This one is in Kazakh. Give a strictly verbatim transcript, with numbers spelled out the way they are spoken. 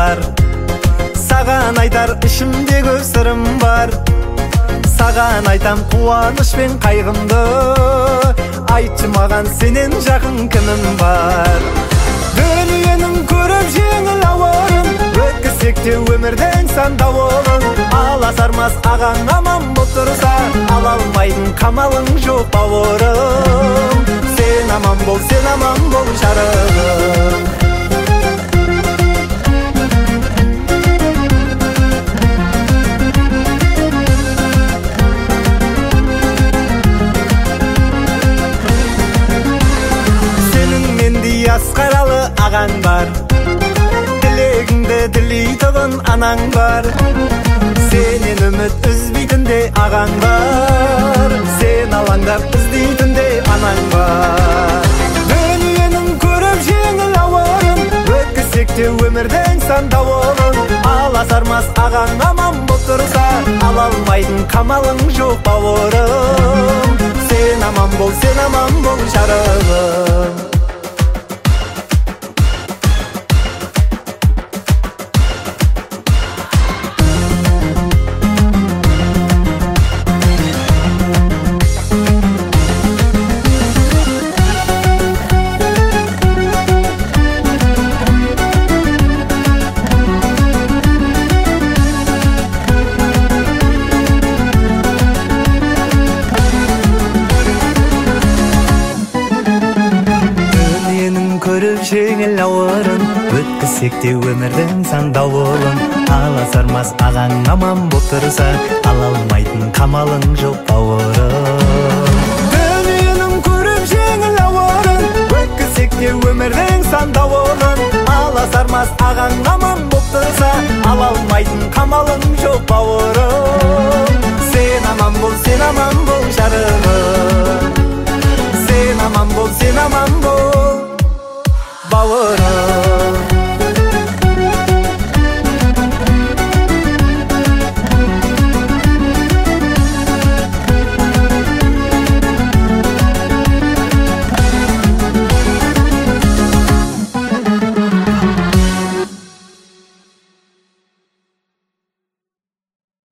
бар. Саған айтар ішімдегі сырым бар. Саған айтам қуаныш пен қайғымды, айтшы маған сенен жақын кімім бар. Дүниенің көріп жеңіл ауырын, өткізсек те өмірдің сан дауылын. Аласармас ағаң аман боп тұрса, ала алмайтын қамалың жоқ бауырым. Сен аман бол, сен аман бол жарығым. Асқаралы ағаң бар, тілегіңді тілейтұғын анаң бар. Сенен үміт үзбейтінде ағаң бар, сен алаңдап іздейтінде анаң бар. Дүниенің көріп жеңіл ауырын, өткізсек те өмірдің сан дауылын. Аласармас ағаң аман боп тұрса, ала алмайтын қамалың жоқ бауырым. Сен аман бол, сен аман бол жарығым. Көріп жеңіл ауырын, өткізсек те өмірдің сан дауылын. Аласармас ағаң аман боп тұрса, ала алмайтын қамалың жоқ бауырым. Дүниенің көріп жеңіл ауырын, өткізсек те өмірдің сан дауылын. Аласармас ағаң аман боп тұрса, ала алмайтын қамалың жоқ бауырым. Сен